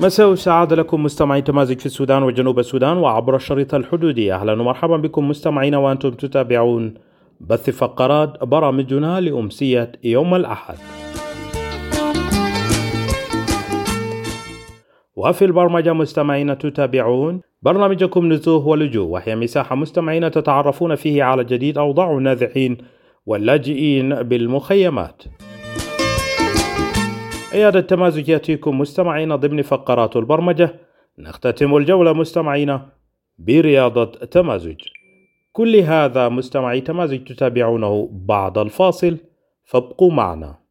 مساء السعادة لكم مستمعي تمازج في السودان وجنوب السودان وعبر الشريط الحدودي. أهلا ومرحبا بكم مستمعينا وأنتم تتابعون بث فقرات برامجنا لأمسية يوم الأحد. وفي البرمجة مستمعين تتابعون برنامجكم نزوه ولجوء، وهي مساحة مستمعين تتعرفون فيه على جديد أوضاع النازحين واللاجئين بالمخيمات. عيادة تمازج يأتيكم مستمعين ضمن فقرات البرمجة. نختتم الجولة مستمعين برياضة تمازج. كل هذا مستمعي تمازج تتابعونه بعد الفاصل، فابقوا معنا.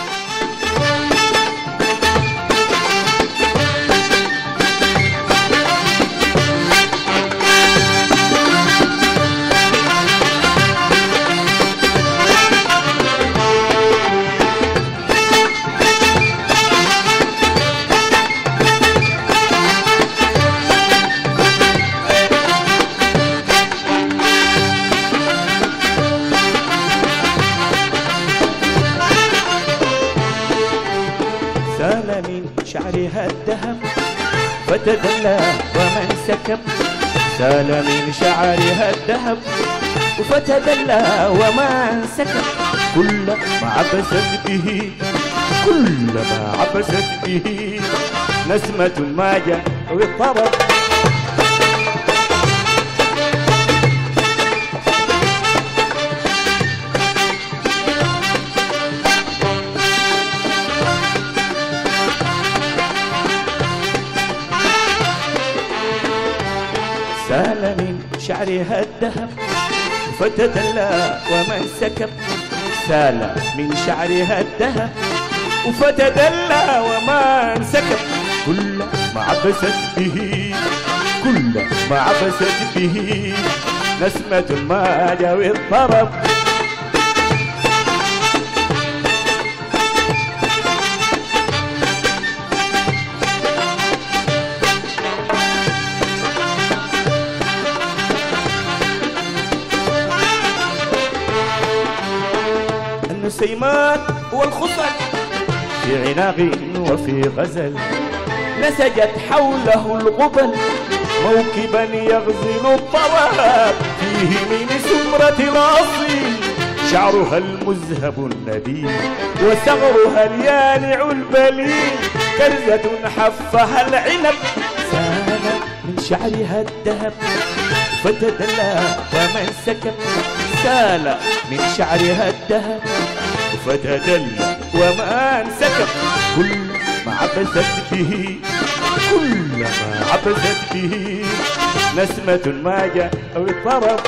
شعرها الذهب فتدلى ومن سكب، سال من شعرها الذهب فتدلى ومن سكب، كلما عبست به كلما عبست به نسمة ما جاء بالطرب. سال من شعرها الذهب فتدلى ومن سكب، سال من شعرها الذهب فتدلى ومن سكب، كلما عبست به كلما عبست به نسمة ما جاوي الطرب. النسيمات والخصل في عناق وفي غزل، نسجت حوله الغبل موكبا يغزل الطراب، فيه من سمرة الأصيل شعرها المذهب النبيل وثغرها اليانع البليل، كرزة حفها العنب، سال من شعرها الذهب فتدلى ومن سكب، سال من شعرها الذهب فتدلى ومن سكب، كلما عبست به كلما عبست به نسمة ما جاء بالطرب.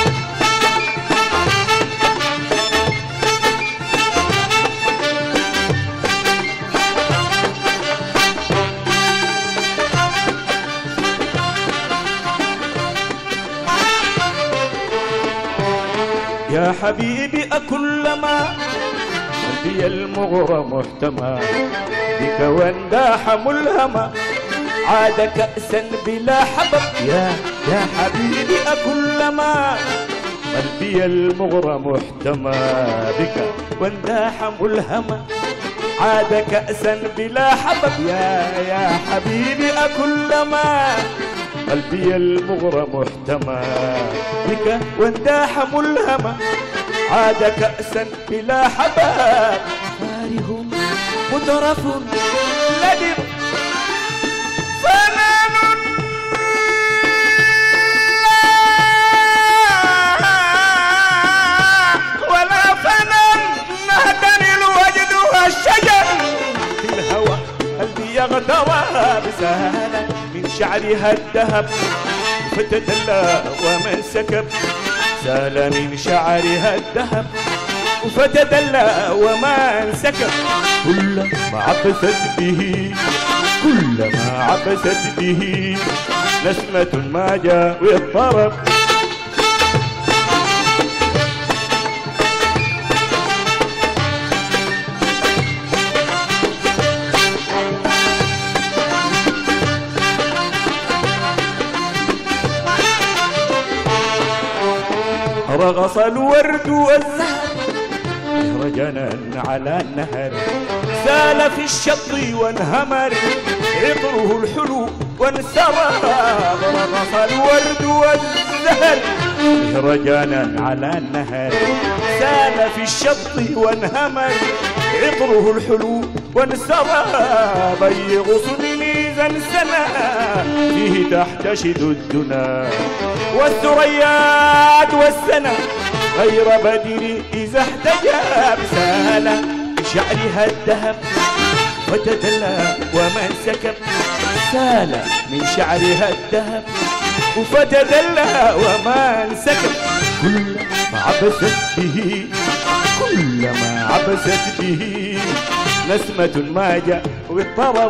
يا حبيبي أكلما قلبي المغرم محتمى بك وانداح ملهما عاد كأسا بلا حبب، يا حبيبي أكلما قلبي المغرم محتمى بك وانداح ملهما عاد كأسا بلا حبب، يا حبيبي أكلما قلبي المغرم محتمى بك وانداح ملهما عاد كأسا بلا حباب، فاره مترف لدم فنان ولا فنان نهدني الوجد والشجر، في الهوى قلبي يغتوى بسهالة من شعرها الذهب فتدلى ومن سكب، سال من شعرها الذهب فتدلى ومن سكب، كلما عبست به كلما عبست به نسمة ما جاء بالطرب. رغص الورد والزهر رجنا على النهر، سال في الشط وانهمر عطره الحلو وانسراب رقص الورد والزهر مهرجانا على النهر سال في الشط وانهمر عطره الحلو وانسراب أي غصن زنسنا فيه تحتشد الدنا والثريات والسنا غير بدر إذا احتجاب سال بشعرها الذهب فتدلى ومن سكب سال من شعرها الذهب فتدلى ومن سكب كلما عبست به كلما عبست به نسمة ما جاء بالطرب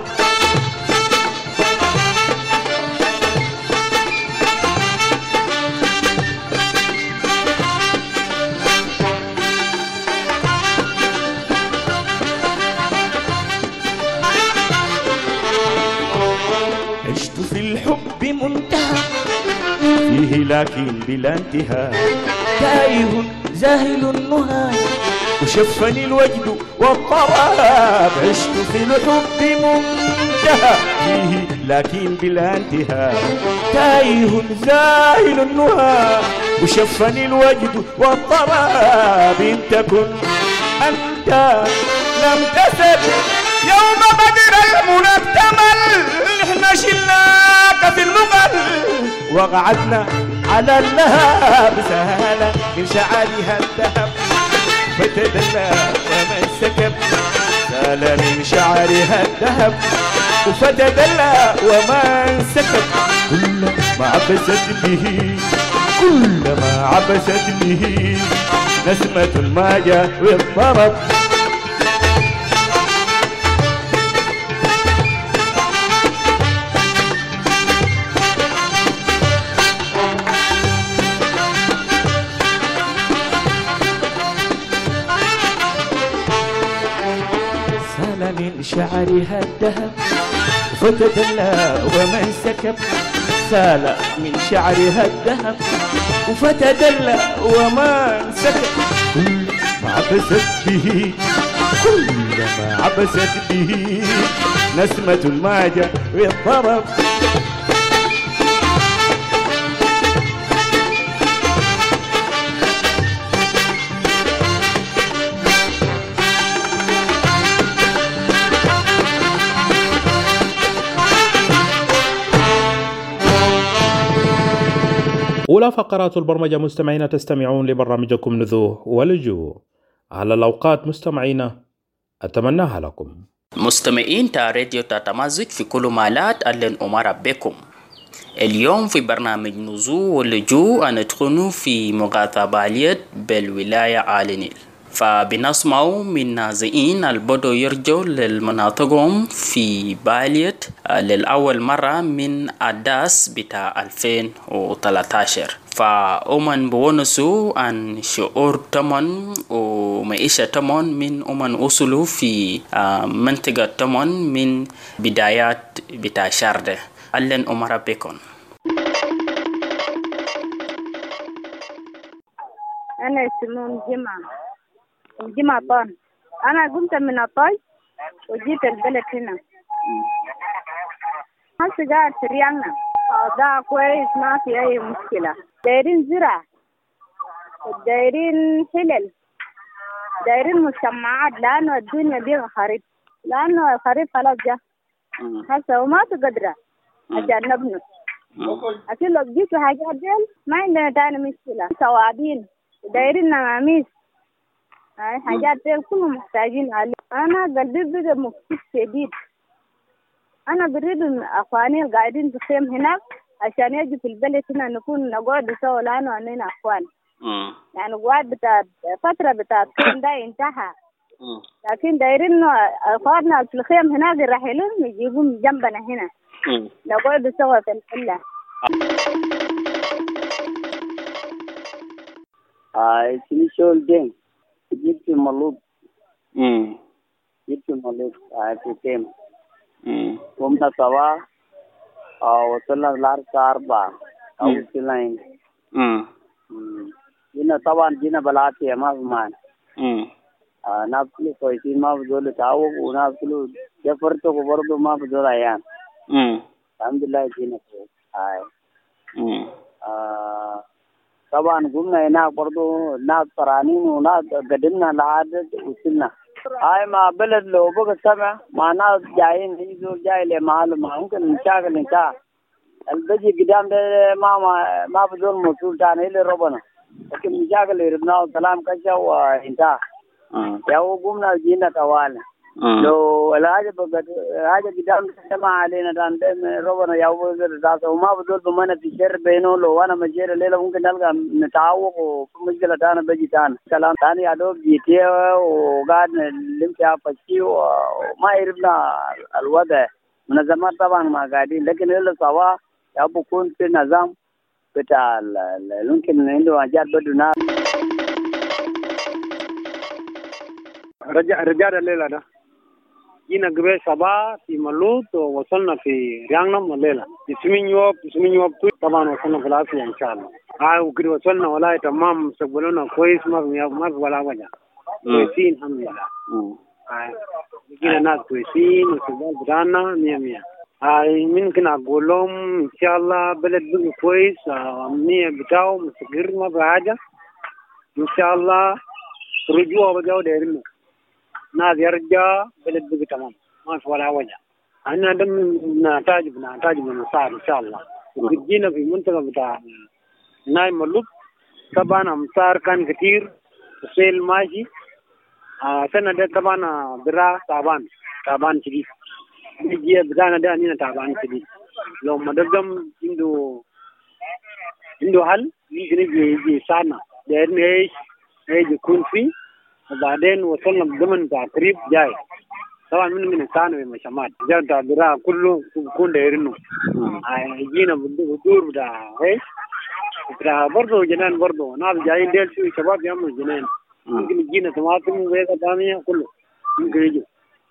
عشت في الحب منتهى فيه لكن بلا انتهاء تائه زاهل النهى وشفني الوجد والطراب عشت في الحب منتهى فيه لكن بلا انتهاء تائه زاهل النهى وشفني الوجد والطراب إن تكن أنت لم تسب يوم بدر المنى اكتمل نحن شلناك في المقل وقعدنا على اللهب سهلا من شعرها الذهب فتدلى ومن سكب سال من شعرها الذهب وفتدلى ومن سكب كلما عبست به كلما عبست به نسمة الماجة والطرب من شعرها الذهب فتدلى ومن سكب سال من شعرها الذهب وفتدلى ومن سكب كلما عبست به كلما عبست به نسمة الماجة والطرب أولى فقرات البرمجة مستمعين، تستمعون لبرنامجكم نذوه ولجوه. على الأوقات مستمعين أتمناها لكم. مستمعين تا راديو تمازج في كل مالات أهلا أمر بكم. اليوم في برنامج نذوه ولجوه ندخل في مغاثة بالولاية آل نيل، فبنسمع من نازئين البدو يرجعوا للمناطقهم في باليت للأول مرة من أداس بتاع 2013، فأمن بونسو عن شعور تمن ومعيشة تمن من أمن أصلوا في منطقة تمن من بدايات بتاع شاردة. أهلا أمر بكم. أنا اسمي جمعة طان. أنا قمت من الطاي وجيت البلد هنا. هسه قاعد في ريالنا، ده كويس ما في أي مشكلة. دايرين زرع، دايرين حلل، دايرين مجتمعات، لأنه الدنيا دي خريف، لأنه الخريف خلاص جا هسه وما تقدر عشان نبني. أكيد لو جيتوا حاجات ديل ما عندنا تاني مشكلة. سوابين دايرين نماميس، هاي حاجات ديل كلهم محتاجين عليه. أنا قلبي بقى مفتش شديد. أنا بريد أخواني القاعدين في خيم هناك عشان يجي في البلد هنا نكون نقعد سوا، لأنه عندنا أخوان. يعني قعد بتاع فترة بتاع الخيم ده انتهى، لكن دايرين أخواننا في الخيم هناك يرحلون يجيبون جنبنا هنا نقعد سوا في الحلة. اسمي شول دين، جبت ملوك في خيم. قمنا سوا وصلنا الساعة 4 أو وصلنا هنا. طبعا جينا بلاتي ما في مان. ناس كله كويسين، ما في دول تعوق، وناس كله جفرته برضه ما في دول أيام. الحمد لله جينا كويس. هاي طبعا قمنا هناك برضو ناس فرانين وناس قدمنا لعدد وصلنا. هاي ما بلد لو بقى سمع مع ناس جايين يجوا جاي لمحل ما ممكن نشاغل انتهى البجي قدام ده ما بدون مسؤول تاني اللي ربنا لكن نشاغل يربنا والسلام كشا وانتهى. يا قمنا جينا طوال لو الحاجة بقى حاجة قدام سمع علينا تان ده ربنا يا بقى وما بدون بمنا في شر بينه لو أنا مجير الليلة ممكن نلقى نتعاوق ومشكلة تانا بجي تانا كلام تاني عدو جيتيه وقاعد نلمسها فشي وما يربنا الوضع منظمات طبعا ما قاعدين لكن اللي سوا يا بكون في نظام بتاع ممكن عنده حاجات بدو ناس رجال الليلة ده جينا قبل صباح في ملوت ووصلنا في ريانغنم الليلة اسمين يوب طبعا وصلنا في العافية إن شاء الله. وكده وصلنا ولا تمام استقبلونا كويس ما في ولا وجه كويسين الحمد لله. جينا ناس كويسين واستقبال بتاعنا 100. ممكن أقول لهم إن شاء الله بلد بقى كويس أمنية بتاعه مستقر ما في حاجة إن شاء الله رجوع بجاو دايرنا ناس يرجع بلد بقى تمام ما في ولا وجه. أنا دم نتاج بنصار إن شاء الله. جينا في منطقة بتاع نايم ملوك طبعا أمطار كان كتير السيل ماشي سنة ده طبعا برا تعبان شديد نجي بدانا ده أنينا تعبان شديد لو ما دقم عنده حل يمكن يجي سانا دايرنا إيش يكون فيه وبعدين وصلنا ضمن تقريب جاي طبعا من الثاني المشامات جاء تعبيرها كله يكون دايرينه. جينا بدور بتاع إيش بتاع برضه جنان برضه ناس جايين ديل شوي شباب يعملوا جنان ممكن جينا طماطم وغيرها ثانية كله ممكن يجوا.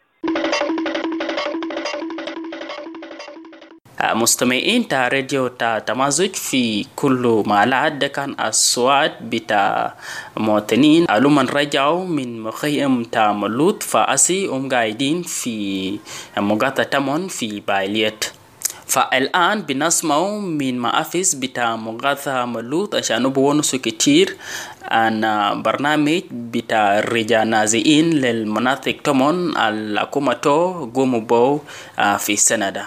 مستمعين تا راديو تا تمازج في كل مالات ده كان الصوت بتاع مواطنين علوما رجعوا من مخيم تا ملوت فأسي قاعدين في مقاطعة تمون في بايليت. فالآن بنسمعوا من محافظ بتاع مقاطعة ملوت عشان بونسوا كتير عن برنامج بتاع الرجال نازئين للمناطق تمون الحكومة قوموا بو في السنة ده.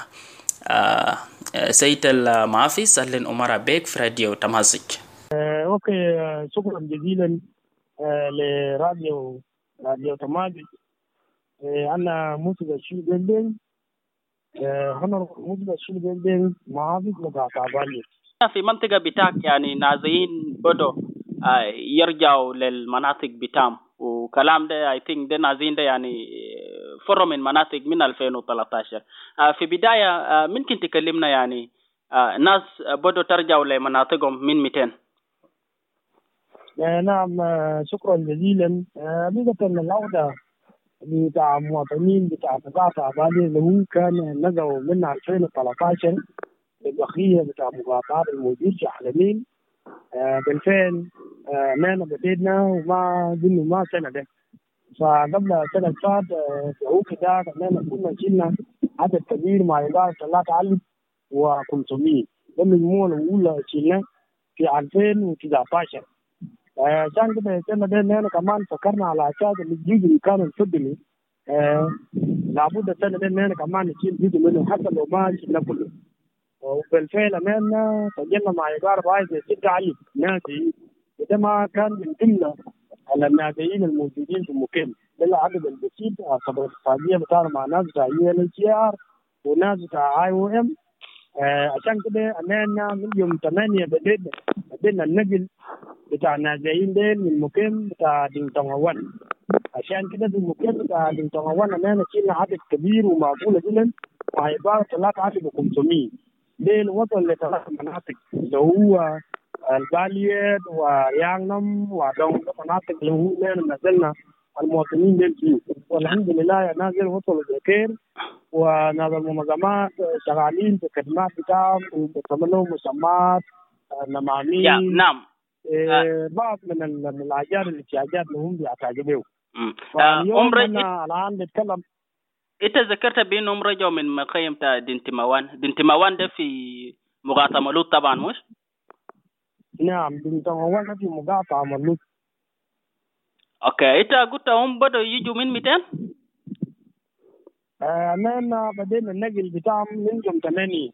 سيد المحافظ أهلا أمار بيك في راديو تمازج. اوكي شكرا جزيلا لراديو تمازج. أنا موسى الشيل بيلدين هنا موسى الشيل بيلدين محافظ بتاع تعبانية في منطقة بتاعك يعني نازئين بدو يرجعوا للمناطق بتاعهم وكلام ده I think ده نازئين ده يعني فروا من مناطق من 2013. في بداية ممكن تكلمنا يعني ناس بدو ترجعوا لمناطقهم من 200. نعم شكرا جزيلا. بداية العودة بتاع مواطنين بتاع مقاطعة بالي اللي هو كان نزلوا من 2013 البقية بتاع مقاطعات الموجود في حلمين بالفعل نحن بدينا وما قلنا ما سنة ده. فقبل سنة فات في عوق ده نحن كنا شلنا عدد كبير ما يقال 3500 ده المجموعة الأولى شلنا في 2019. عشان كده السنة ده نحن كمان فكرنا على أساس الجزء اللي كان الفضلي لابد السنة ده نحن كمان نشيل جزء منه حتى لو ما شلنا كله. وبالفعل أمامنا سجلنا مع يقارب عايز 6000 نادي وده ما كان من ضمن الناديين الموجودين في المكان ده عدد البسيط خبر اقتصادية بتاعنا مع ناس بتاع UNHCR وناس بتاع IOM. عشان كده أمامنا من يوم 8 بدينا النقل بتاع الناديين ده من المكان بتاع دينتونغوان. عشان كده في المكان بتاع دينتونغوان أمامنا شيلنا عدد كبير ومعقولة جدا مع عبارة 3500 ليه وصل لثلاث مناطق اللي هو الباليات وريانغنم ودون مناطق اللي هو نزلنا المواطنين ديل فيه والحمد لله نازل وصلوا بخير وناس المنظمات شغالين في الخدمات بتاعهم وبيعملوا مسمات نمامين. نعم. بعض من الحاجات الاحتياجات اللي هم بيحتاجوا. عمري الآن نتكلم انت ذكرت بانهم رجعوا من مخيم تاع دنتماوان ده في مقاطعة ملوط طبعا مش؟ نعم دنتماوان في مقاطعة ملوط. اوكي انت قلت هم بدأوا يجوا من 200؟ أنا بدينا النقل بتاعهم من يوم 8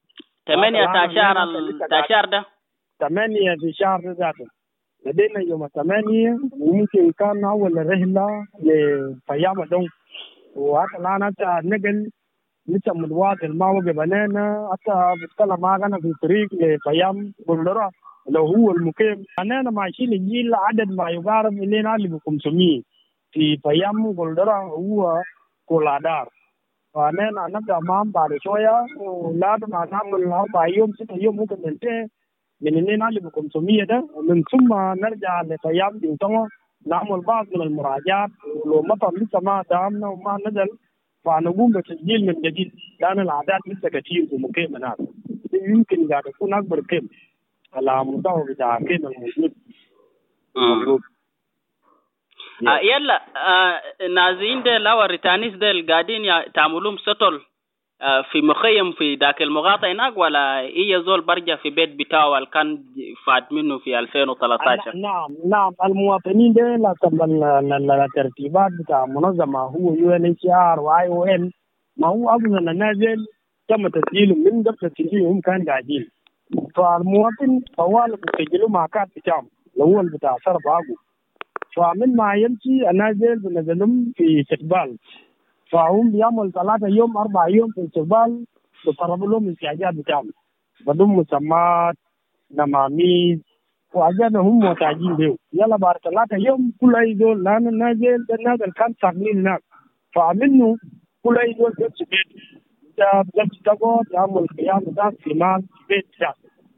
شهر ده 8 في شهر ذاته. بدينا يوم 8 وممكن كان أول رحلة لفيام دون، وحتى الآن حتى النقل لسه متواصل ما وقف علينا، حتى بتكلم معك أنا في طريق لفيام بندرة لو هو المقيم. أنا ماشيين الجيل عدد ما يقارب إلى 1500 في فيام بندرة هو كولادار، فأنا نبدأ معهم بعد شوية ولازم نعمل 4 يوم 6 يوم ممكن ننتهي من 1500 ده، ومن ثم نرجع لفيام دنتما نعمل بعض من المراجعات، ولو مطر لسه ما دامنا وما نزل فنقوم بتسجيل من جديد، لأن الأعداد لسه كثير في مقيم هناك، يمكن قاعد يكون أكبر كم على مستوى بتاع كم الموجود. يلا نازين ده لو الريتانيس ده قاعدين تعملون سطل في مخيم في ذاك المقاطع هناك، ولا هي زول برجع في بيت بتاعه اللي كان فات منه في 2013؟ نعم المواطنين ده الترتيبات بتاع منظمة هو UNHCR وIOM، ما هو أظن النازل تم تسجيله من قبل تسجيلهم كان قاعدين، فالمواطن طوال بيسجلوا مع كارت بتاعهم اللي هو بتاع شرف عقو، فمن ما يمشي النازل بنزلهم في استقبال، فهم بيعمل 3 يوم 4 يوم في استقبال، بيقربوا لهم الاحتياجات بتاعهم بدون مسمات نماميز وحاجات هم محتاجين بيه. يلا بعد 3 يوم كل أي دول، لأن النازل كان ساكنين هناك، فمنه كل أي دول بيمشي بيت بيمشي تقعد يعمل القيام بتاعك في مال في بيت بتاعك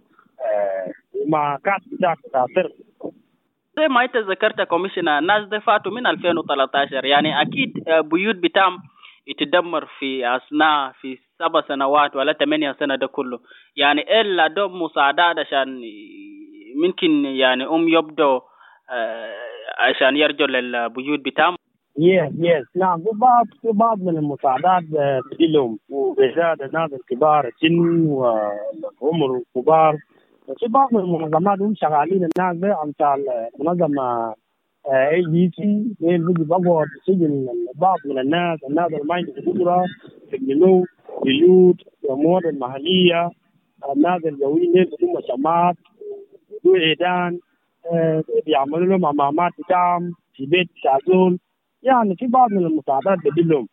مع كارت بتاعك بتاع سر. زي ما انت ذكرت كوميشنر، الناس ده فاتوا من 2013، يعني اكيد بيوت بتاعهم يتدمر في اثناء في 7 سنوات ولا 8 سنة ده كله، يعني الا دوم مساعدات عشان ممكن يعني يبدوا عشان يرجعوا للبيوت بتاعهم. يس نعم، في بعض من المساعدات لهم، وبالذات الناس الكبار السن والعمر الكبار، في بعض من المنظمات هم شغالين الناس ده امثال منظمه AGC هي اللي بيجي بقعد تسجل بعض من الناس اللي ما عندهم قدره يسجلوا بيوت وامور المحليه، الناس القويين اللي هم شمات وعيدان بيعملوا لهم امامات بتاعهم في بيت تعزول، يعني في بعض من المساعدات بدلهم.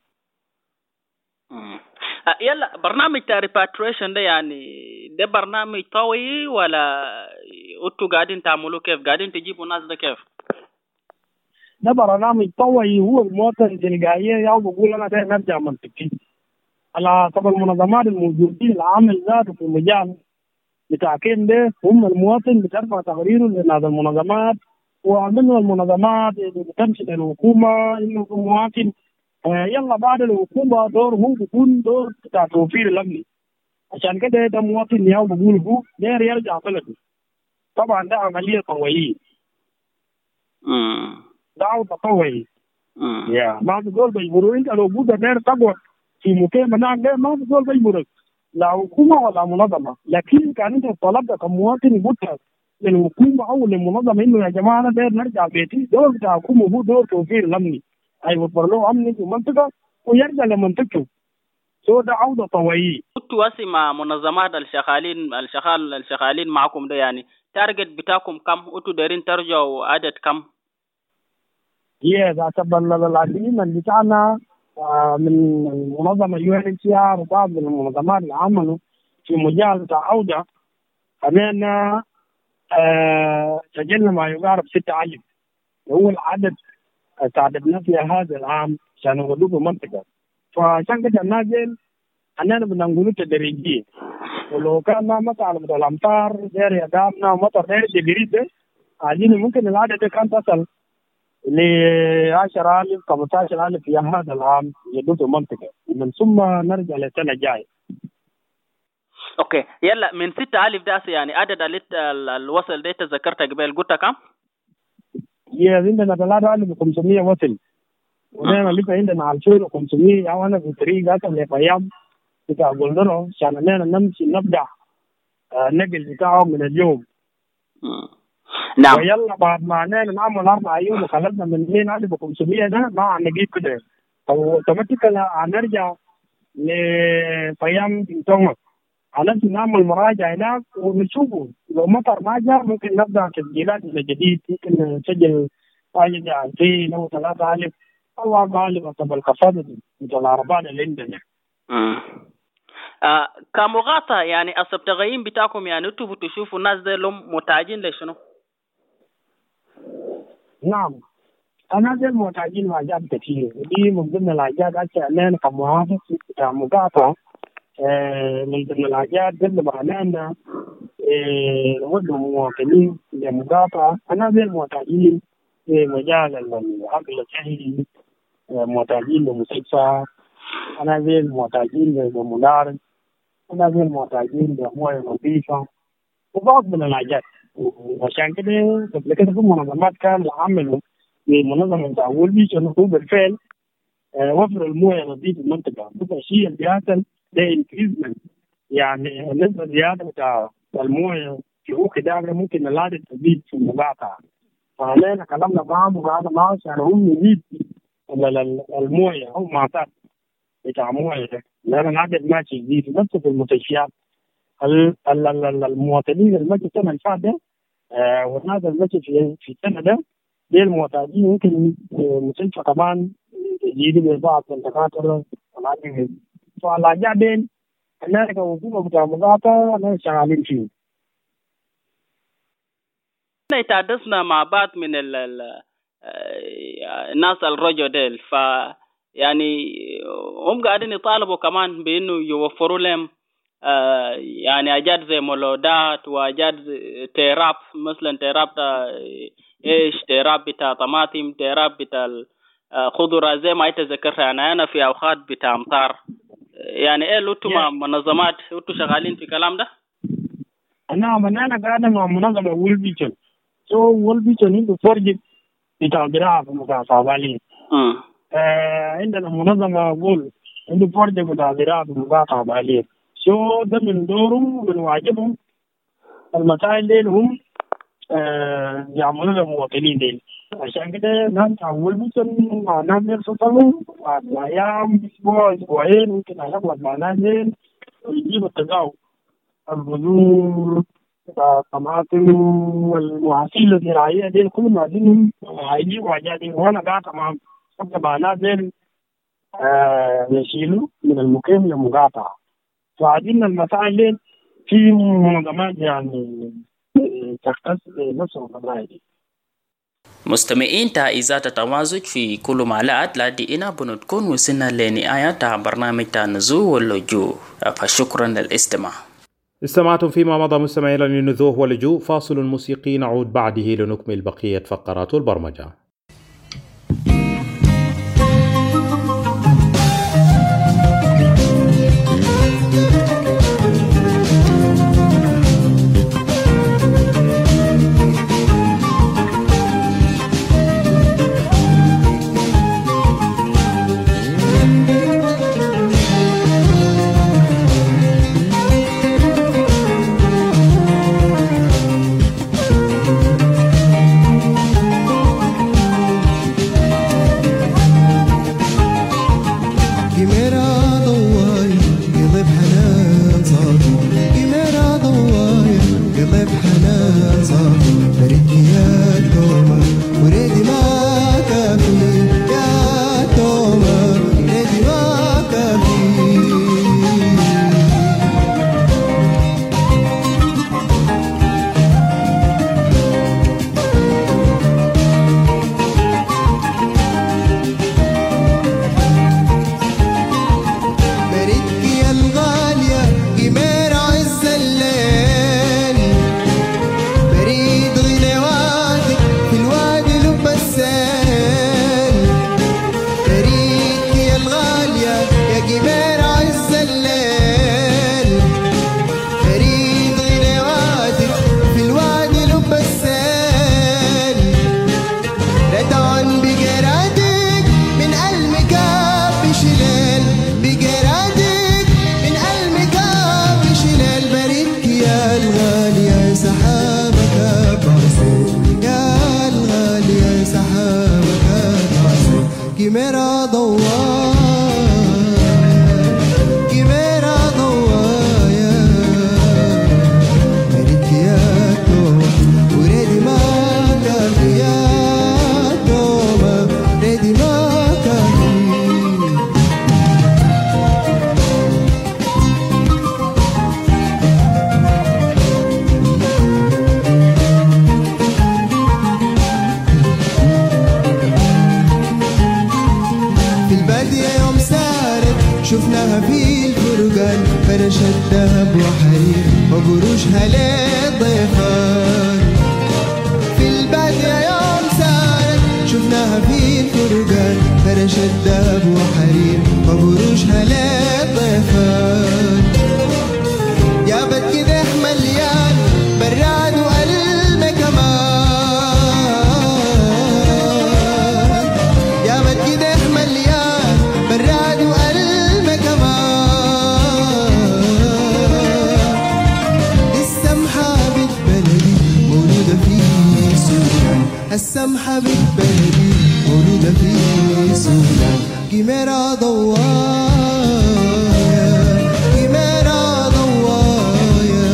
يلا برنامج تاع ريباتريشن ده يعني ده برنامج طويل ولا انتوا قاعدين تعملوا كيف؟ قاعدين تجيبوا ناس ده كيف؟ ده برنامج طويل، هو المواطن تلقائيا يا بقول انا ده نرجع منطقي على طب المنظمات الموجودين العامل ذاته في المجال بتاع كين ده، هم المواطن بترفع تقريره لهذه المنظمات، ومن المنظمات بتمشي للحكومه انه المواطن يلا بعد الحكومه دور هو بيكون دور بتاع توفير الامن، عشان كده ده مواطن يا بقول هو داير يرجع بلده. طبعا ده عمليه طويله دعوه طويله يا ما بقول بيجبروا انت لو بده داير تقعد في مكان هناك ده ما بقول بيجبرك لا حكومه ولا منظمه، لكن كان انت طلبت كمواطن قلت للحكومه او للمنظمه انه يا جماعه انا داير نرجع بيتي، دور بتاع الحكومه هو دور توفير الامن، هيوفر له امن في منطقه ويرجع لمنطقته. ده عوده طويله. انتوا مع منظمات الشغالين معكم ده، يعني تارجت بتاعكم كم؟ انتوا دايرين ترجعوا عدد كم؟ حسب العديد بتاعنا من منظمه UNHCR وبعض من المنظمات اللي عملوا في مجال بتاع عوده، خلينا سجلنا ما يقارب 6000 هو العدد تعددنا في هذا العام عشان نودوه في منطقه، فعشان كده نازل أننا بنقول تدريجيا، ولو كان ما مطر على الأمطار غير يدامنا ومطر غير جريدة عايزين ممكن العدد كان تصل ل 10,000 15,000 في هذا العام يدوس المنطقة، ومن ثم نرجع للسنة الجاية. اوكي يلا من 6,000 ده يعني عدد الوصل ده تذكرت قبل قلت كم؟ عندنا 3,500 وصل. ونحن لسه عندنا 2500 أو أنا في طريق هذا لفيام بتاع قلنا عشان نحن نمشي نبدأ النقل بتاعه من اليوم. نعم. ويلا بعد ما نعمل 4 يوم وخلصنا من 2500 ده ما نجيب كده اوتوماتيكال هنرجع لفيام تنتوما على نعمل مراجعة هناك ونشوفه لو مطر ما جاء ممكن نبدأ تسجيلات من جديد ممكن نسجل حاجة زي 2000 أو 3000 أو 4000 حسب القصادة مثل العربان اللي عندنا. كمغاطة يعني التغيير بتاعكم يعني انتوا بتشوفوا الناس دي لهم محتاجين لشنو؟ نعم أنا دي محتاجين لحاجات كثير ودي من ضمن الحاجات أننا كمحافظ كمقاطعة من ضمن الحاجات قبل ما نعمل نودوا مواطنين لمقاطعة أنا دي محتاجين في مجال العقل الصحي محتاجين لمستشفى أنا دي محتاجين لمدارس أنا دي محتاجين لمويه نظيفة وبعض من الحاجات وعشان كده قبل كده في منظمات كانوا عملوا بمنظمة تعول بيش أنه هو بالفعل وفر المويه نظيفة المنطقة ده الشيء اللي بيحصل ده انكريزمنت يعني نسبة زيادة بتاع المويه في وقت ده ممكن نلاقي تزيد في المقاطعة فعلينا كلامنا معهم وهذا ما عشان هم يزيد المويه هم معطات بتاع مويه ده لأن العدد ماشي يزيد نفس في المستشفيات المواطنين المجلس السنة اللي فاتت ده والناس المجلس في السنة ده دي المحتاجين يمكن مستشفى كمان يجيبوا بعض الدكاترة والعلاج فالحاجات دي أنا كحكومة بتاع مقاطعة أنا شغالين فيه. تحدثنا مع بعض من الناس الرجل ديل يعني هم قاعدين يطالبوا كمان بإنه يوفروا لهم يعني أجاد زي مولودات وأجاد تيراب مثلا تيراب إيش تيراب بتاع طماطم تيراب بتاع خضرة زي ما يتذكرها يعني أنا في أوقات بتاع أمطار يعني إيه لوتو مع منظمات لوتو شغالين في كلام ده؟ أنا قاعد مع منظمة وولبيتون وولبيتون عنده فرج بتاع زراعة في مقاطعة بالي عندنا منظمة وول عنده فرج بتاع زراعة في مقاطعة بالي ده من دورهم ومن واجبهم المسائل دي هم يعملوا للمواطنين دي عشان كده ناس تعول بيتون مع ناس يرسلوا بعد أيام أسبوع أسبوعين ممكن نلقوا مع ناس دي ويجيبوا التقاو البذور الطماطم والمحاصيل الزراعية دي كلهم عايزينهم هيجيبوا حاجات دي وأنا قاعد معهم مع ناس دي يشيلوا من المقيم للمقاطعة فعايزين المسائل دي في منظمات يعني تختص بنفس القضايا دي. مستمعين تعيزات التمازج في كل معلات لدي إنا بنتكون وصلنا لنهاية برنامج تنزوه واللجوء فشكرا للاستماع. استمعتم فيما مضى مستمعين للنزوه واللجوء فاصل موسيقي نعود بعده لنكمل بقية فقرات البرمجة. يوم سارت شفناها في الفرقان، فرش الذهب وحرير وقروشها للضيفان. في البادية يوم سارت شفناها في الفرقان، فرش الذهب وحرير وقروشها للضيفان. جابت كده مليان براد وقلب كمان، جابت كده مليان براد وقلب كمان. دي السمحة بنت بلدي مولودة في سودان، السمحة بنت بلدي مولودة في سودان. قميرة ضوايا قميرة ضوايا،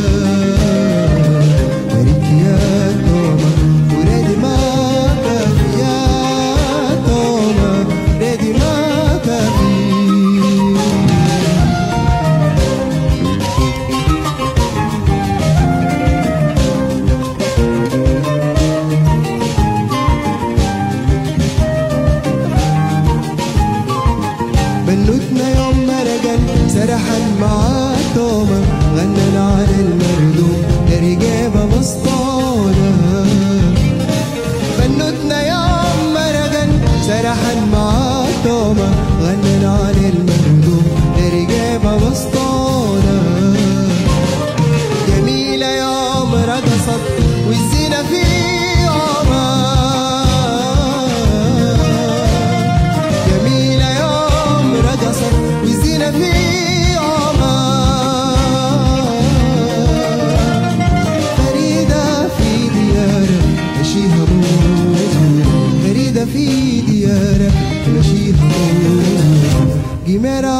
وريك يا توما وريدي ما كافي يا توما، ريدي ما كافي. بنوتنا يوم مرقن سرحن مع توما، غنن على المردوم رقابة مسطولة. بنوتنا يوم مرقن سرحن مع توما، غنن على المردوم رقابة مسطولة. جميلة يوم رقصت والزينة في يومها، جميلة يوم رقصت والزينة في يومها. فريدة في ديارة مشيها موزونة، فريدة في ديارة مشيها موزونة. قميرة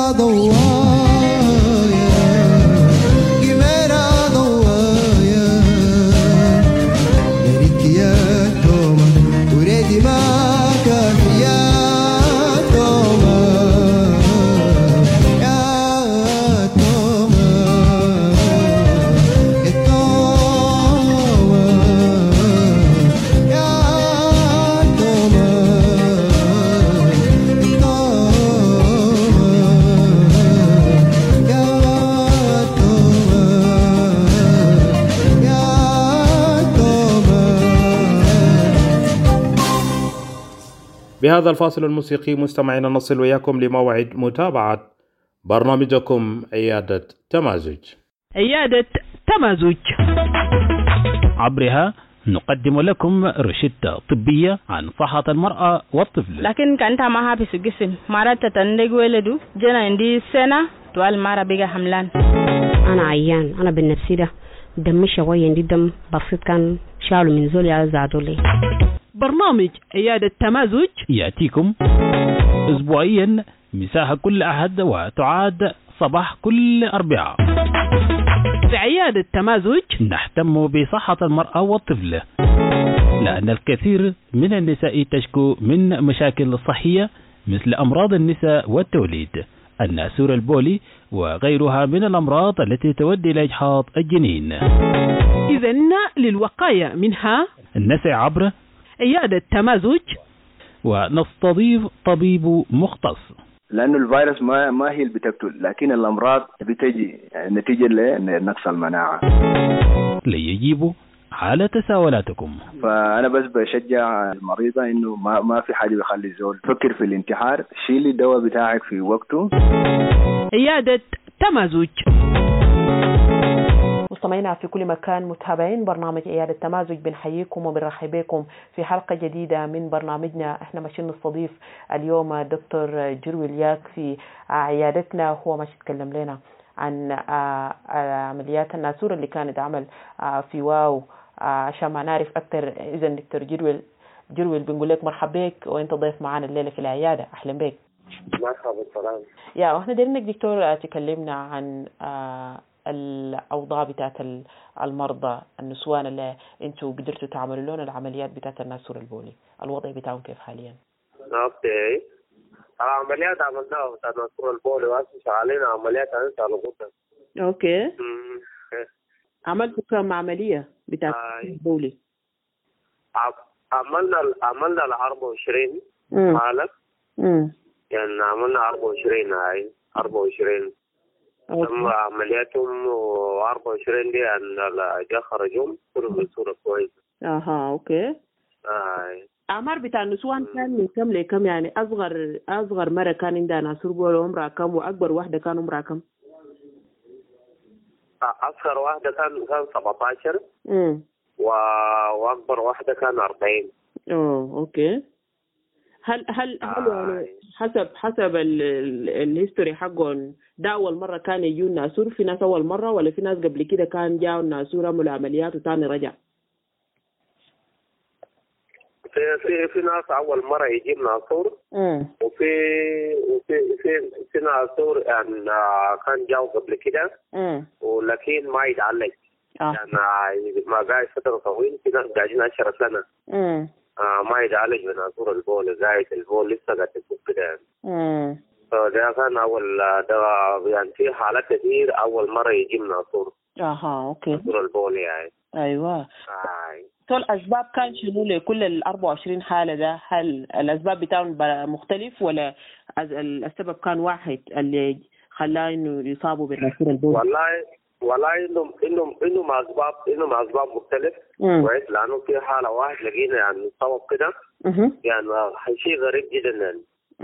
ضوايا قميرة ضوايا، ياريك يا توما وريدي ما كافي يا توما يا توما يا توما يا توما يا بهذا الفاصل الموسيقي مستمعينا نصل وياكم لموعد متابعة برنامجكم عيادة تمازج. عيادة تمازج عبرها نقدم لكم روشتة طبية عن صحة المرأة والطفل. لكن كانت معها في الجسم مرات تندق ولدو جنا عندي سنة طوال مرة بيجا حملان. أنا عيان، أنا بالنفسي ده دمي شوية عندي دم بسيط كان شالوا من زولي على زادولي. برنامج عيادة تمازج يأتيكم أسبوعيا مساء كل أحد وتعاد صباح كل أربعاء. في عيادة تمازج نهتم بصحة المرأة والطفل، لأن الكثير من النساء تشكو من مشاكل صحية مثل أمراض النساء والتوليد، الناسور البولي وغيرها من الأمراض التي تؤدي إلى إجهاض الجنين. إذن للوقاية منها نسعى عبر عيادة تمازج ونستضيف طبيب مختص، لأنه الفيروس ما هي اللي بتقتل، لكن الأمراض بتجي نتيجة لنقص المناعة ليجيبوا على تساؤلاتكم. فأنا بس بشجع المريضة إنه ما في حاجة بيخلي الزول فكر في الانتحار، شيل الدواء بتاعك في وقته. عيادة تمازج. مستمعينا في كل مكان متابعين برنامج عيادة تمازج، بنحييكم وبنرحب بكم في حلقة جديدة من برنامجنا. احنا ماشيين نستضيف اليوم دكتور جرويل ياك في عيادتنا، هو ماشي يتكلم لنا عن عمليات الناسور اللي كانت عمل في واو، عشان ما نعرف أكثر. إذا دكتور جرويل بنقول لك مرحبا بك وانت ضيف معنا الليلة في العيادة. أهلا بك. مرحبا السلام. يا واحنا دايرينك دكتور تكلمنا عن الأوضاع بتاعت المرضى النسوان اللي انتوا قدرتوا تعملوا لهم العمليات بتاعت الناسور البولي، الوضع بتاعهم كيف حاليا؟ اوكي، العمليات عملناها بتاعت الناسور البولي وهسه شغالين عمليات على الغدة. اوكي. عملتوا كم عملية بتاعت البولي؟ عملنا ال 24 حالة. يعني عملنا 24 هاي 24 تم عملياتهم و24 دي جا خرجهم كلهم بصورة كويسة. اوكي. أعمار بتاع النسوان كان من كم لكم؟ يعني أصغر مرة كان عندها ناسور بول عمرها كم، وأكبر واحدة كان عمرها كم؟ أصغر واحدة كان 17 وأكبر واحدة كان 40. أوكي. هل يعني حسب الهيستوري حقهم ده أول مرة كان يجوا الناسور؟ في ناس أول مرة ولا في ناس قبل كده كان جاوا الناسور عملوا عمليات وتاني رجع؟ في ناس أول مرة يجيب ناسور وفي ناسور يعني كان جاوا قبل كده ولكن ما يتعالج. يعني ما قاعد فترة طويلة، في ناس قاعدين 10 سنة ما يتعالج من ناسور البول، قاعد البول لسه قاعد تكون كده يعني. فده كان أول ده يعني في حالات كثير أول مرة يجيب ناسور. اوكي. ناسور البول يعني. ايوه. الأسباب كان شنو لكل ال 24 حالة ده؟ هل الأسباب بتاعهم مختلف ولا السبب كان واحد اللي خلاه إنه يصابوا بالناسور البول؟ والله إنهم أسباب مختلف كويس، لأنه في حالة واحد لقينا يعني مصاب كده يعني شيء غريب جدا يعني.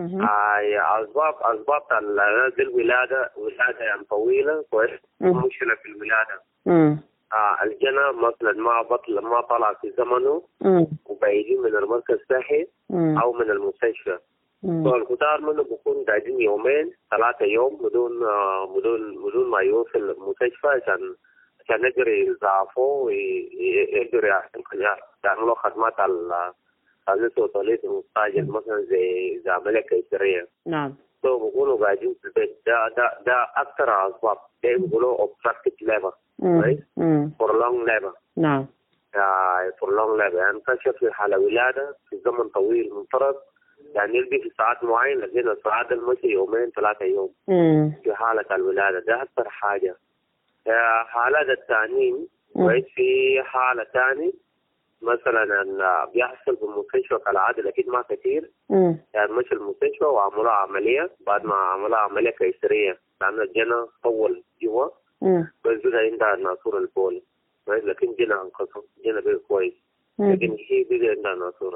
أسباب الولادة يعني طويلة كويس، مشكلة في الولادة. الجنة مثلا ما طلع في زمنه وبعيدين من المركز الصحي أو من المستشفى. فالكتار منه بيكون قاعدين 2-3 يوم بدون ما يوصل المستشفى عشان يقدر يضعفوا ويقدر يعملوا خدمات على توصيلية المستعجل مثلا زي عملية قيصرية. نعم. بيكونوا قاعدين في البيت. ده أكثر أسباب. ده بيقولوا obstructed labor. for long labor. نعم. for long labor يعني كشف في حالة ولادة في زمن طويل منفرد، يعني يلقي في ساعات معين لقينا ساعات المشي 2-3 يوم في حالة الولادة. ده أكثر حاجة. حالات التانيين في حالة تاني مثلا بيحصل في المستشفى كالعادة لكن ما كثير. يعني مش المستشفى وعملوا عملية، بعد ما عملوا عملية قيصرية لأن الجنة طول جوا بس بقى عندها ناسور البول لكن جنة انقسم، جنة بقى كويس لكن هي بقى عندها ناسورة.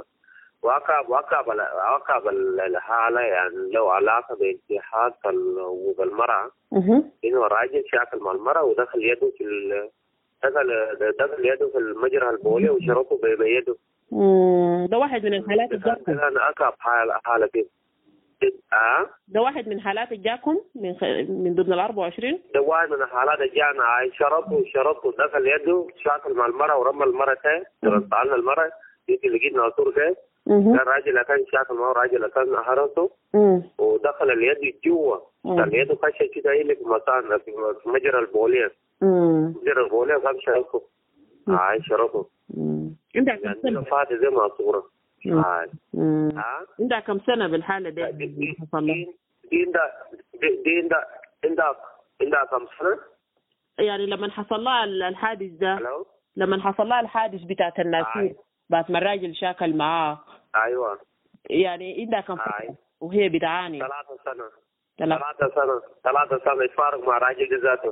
وعقب الحالة يعني لو علاقة بانتحاد المرأة إنه راجل شاكل مع المرأة ودخل يده في المجرى البولي وشرطه بيده. ده واحد من الحالات الجاكم. أنا عقب حالة كده. ده واحد من حالات الجاكم من ضمن ال 24. ده واحد من الحالات الجانا شرطه دخل يده شاكل مع المرأة ورمى المرأة تاني رصعنا المرأة يجي لقيت ناسور ده. الراجل كان شاكل معه، راجل كان حرسه ودخل اليد جوا، اليد خش كده يلي في مكان في مجرى البوليه. مجرى البوليه كان شرطه شرطه. عندك كم سنة؟ فات زي ما صورة. عندك كم سنة بالحالة دي حصل لها؟ عندها كم سنة؟ يعني لما حصل لها الحادث ده، لما حصل لها الحادث بتاعت الناسور بعد ما الراجل شاكل معاه. ايوه. يعني عندها كم سنة وهي بتعاني؟ 3 سنة يتفارق مع راجل ذاته.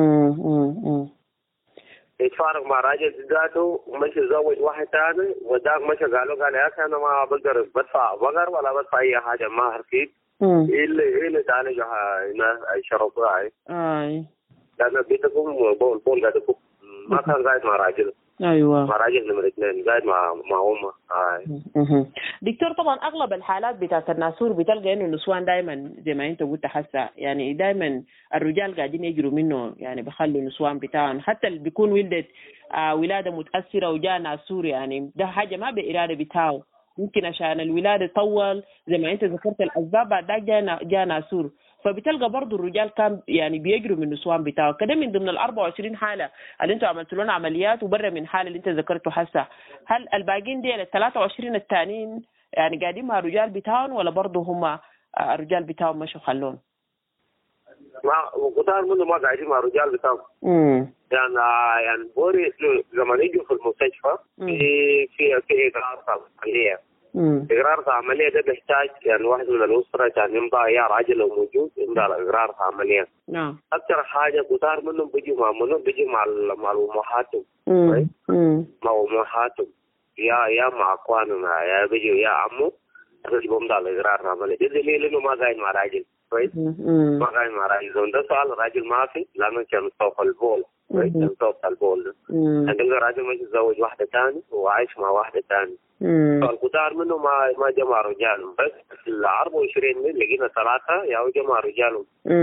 يتفارق مع راجل ذاته ومشي يتزوج واحد ثاني وداك مشي قال يا اخي انا ما بقدر بدفع بقر ولا بدفع اي حاجه ما هركيب. ايه اللي تعالج الناس شرطوا هاي. لان بيتكم بول قاعد ما كان قاعد مع راجل. ايوه. مع راجل نمرة 2 قاعد مع امه. دكتور طبعا اغلب الحالات بتاعت الناسور بتلقى انه النسوان دائما زي ما انت قلت حسا، يعني دائما الرجال قاعدين يجروا منه، يعني بخلوا النسوان بتاعهم حتى اللي بيكون ولدت ولاده متاثره وجاء ناسور، يعني ده حاجه ما باراده بتاعه، ممكن عشان الولاده طول زي ما انت ذكرت الاسباب بعد جاء ناسور، فبتلقى برضو الرجال كان يعني بيجروا من النسوان بتاعه كده. من ضمن ال 24 حاله اللي انتوا عملتوا لنا عمليات وبره من حاله اللي انت ذكرته حسا، هل الباقيين دي ال 23 الثانيين يعني قاعدين مع الرجال بتاعهم ولا برضو هم الرجال بتاعهم مشوا خلون؟ ما وكتار منه ما قاعدين مع الرجال بتاعهم. يعني بوري لما يجوا في المستشفى في اجراءات عمليه إقرار في عملية ده بيحتاج يعني واحد من الأسرة كان يمضى يا راجل لو موجود يمضى إقرار في عملية. نعم. أكثر حاجة كتار منهم بيجوا مع أمهاتهم. مع أمهاتهم يا مع أخواننا يا بيجوا يا عمو بيجوا يمضى الإقرار في عملية. ده دليل إنه ما قاعد مع راجل. كويس. ما قاعد مع راجل. ده سؤال راجل ما في لأنه كان سوق البول. كويس. كان سوق البول ده. عندنا راجل ما يتزوج واحدة ثانية وعايش مع واحدة ثانية. فالكتار منه ما جمع رجالهم بس في 24 من لقينا 3 يا جمع رجالهم.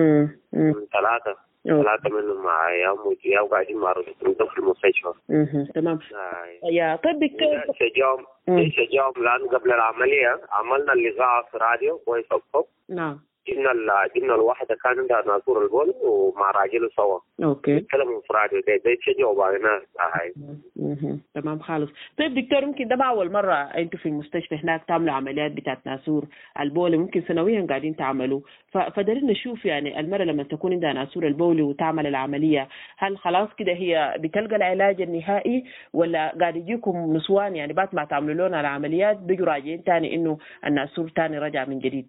3 منهم مع يا قاعدين مع رجالهم في المستشفى. تمام. يا طيب دكتور شجعهم لأنه قبل العملية عملنا اللقاء في راديو كويس الصبح. نعم. جبنا الواحدة كان عندها ناصور البول ومع راجله سوا. اوكي. كلامهم في راديو ده يتشجعوا بعضنا. تمام خالص. طيب دكتور يمكن ده ما أول مرة أنتوا في المستشفى هناك تعملوا عمليات بتاعت ناسور البول ممكن سنويا قاعدين تعملوا فدرنا نشوف يعني المرة لما تكون عندها ناسور البول وتعمل العملية هل خلاص كده هي بتلقى العلاج النهائي ولا قاعد يجيكم نسوان يعني بعد ما تعملوا لنا العمليات بيجوا راجعين تاني إنه الناسور تاني رجع من جديد؟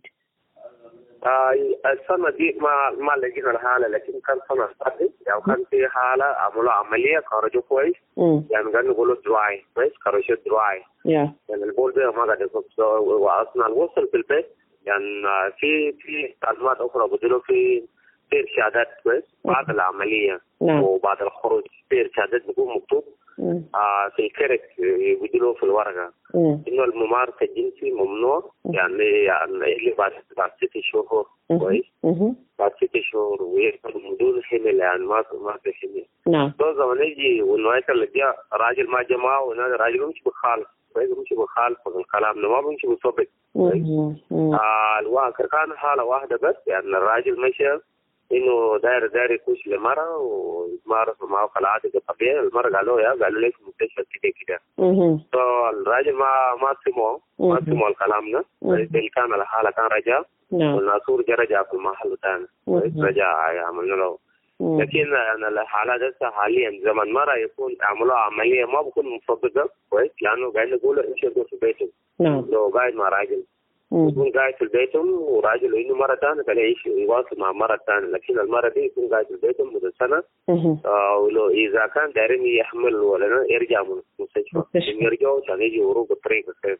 السنة دي ما لقينا الحالة لكن كان سنة سابقة يعني كان في حالة عملوا عملية خرجوا كويس يعني قالوا نقولوا دراي كويس خرجوا دراي يعني البول ده ما قاعد يصب وأصلا وصل في البيت يعني في تعليمات أخرى بدلوا في إرشادات كويس بعد العملية وبعد الخروج في إرشادات بيكون مكتوب في الكرك يبدلوه في الورقة إنه الممارسة الجنسي ممنوع يعني اللي بعد 6 شهور كويس بعد 6 شهور ويكون بدون حمل يعني ما في حمل. نعم. لما نيجي والنهاية اللي جاء راجل ما جماعة ونادي راجل مش بخالف كويس مش بخالف الكلام ما بمشي بصبت كويس. كان حالة واحدة بس يعني الراجل مشى إنه داير يخش لمرة ويتمارس معه كالعادة الطبيعي المرة قالوا لي في المستشفى كده فالراجل ما سمعوا الكلام ده اللي كان الحالة كان رجع والناسور رجع في المحل ثاني رجع يعملنا له لكن أنا الحالة ده حاليا زمن مرة يكون عملوا عملية ما بكون مصدقة كويس لأنه قاعد يقولوا إيش في بيتهم لو قاعد مع راجل يكون قاعد في بيتهم وراجل إنه مرة ثانية كان يعيش يواصل مع مرة ثانية لكن المرة دي يكون قاعد في بيتهم مدة سنة ولو إذا كان دايرين يحمل ولا يرجع من المستشفى يرجعوا عشان يجي وروق الطريق كيف.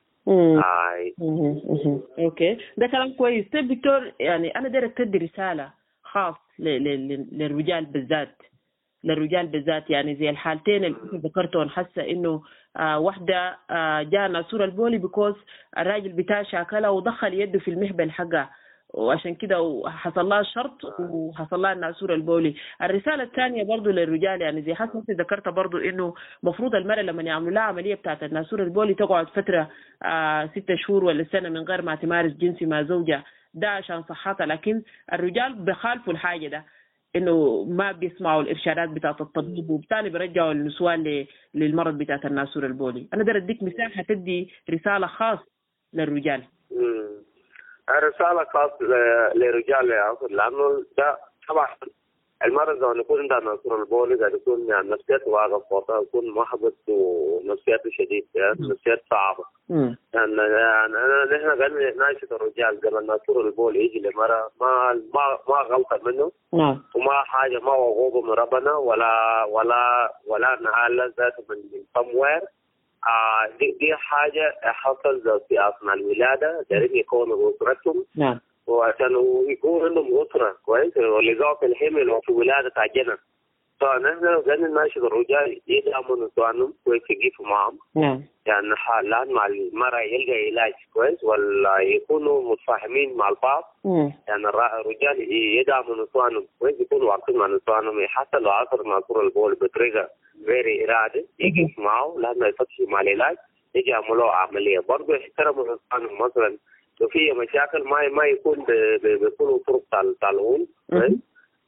أوكي ده كلام كويس. طيب دكتور يعني أنا داير أدي رسالة خاص للرجال بالذات يعني زي الحالتين اللي ذكرتهم حاسة إنه واحدة جاء ناسور البولي بيكوز الراجل بتاع شاكلها ودخل يده في المهبل حقها وعشان كده حصل لها شرط وحصل لها ناسور البولي. الرسالة الثانية برضو للرجال يعني زي حسن انت ذكرت برضو إنه مفروض المرأة لما يعملوا لها عملية بتاعت الناسور البولي تقعد فترة 6 شهور ولا سنة من غير ما تمارس جنسي مع زوجها ده عشان صحتها لكن الرجال بخالفوا الحاجة ده إنه ما بيسمعوا الإرشادات بتاعت الطبيب وبالتالي بيرجعوا النسوان للمرض بتاعت الناسور البولي. أنا بدي أديك مساحة تدي رسالة خاص للرجال. رسالة خاص للرجال لأنه ده طبعا المرض لما يكون عندها ناسور البولي قد يكون يعني نفسيته واقف وقتها يكون محبط ونفسيته شديد يعني نفسيات صعبة. يعني نحن قلنا ناشد الرجال قبل ناسور البولي يجي لمرة ما غلطة منه وما حاجة ما وغوبة من ربنا ولا نعال ذاته من somewhere. دي حاجة حصل في أثناء الولادة دارين يكونوا أسرتهم وعشان يكون عندهم أسرة كويس ولذلك الحمل وفي ولادة عجنة فنحن قلنا ناشد الرجال يدعموا نسوانهم كويس يقفوا معهم يعني حالات مع المرأة يلقى علاج كويس ولا يكونوا متفاهمين مع البعض يعني الرجال يدعموا نسوانهم كويس يكونوا واقفين مع نسوانهم حتى لو عصر ناسور البول بطريقة غير إرادة يقف معه لما يفتشوا مع العلاج يجي يعملوا عملية برضه يحترموا نسوانهم مثلا لو في مشاكل ما يكون بكل طرق تعلقون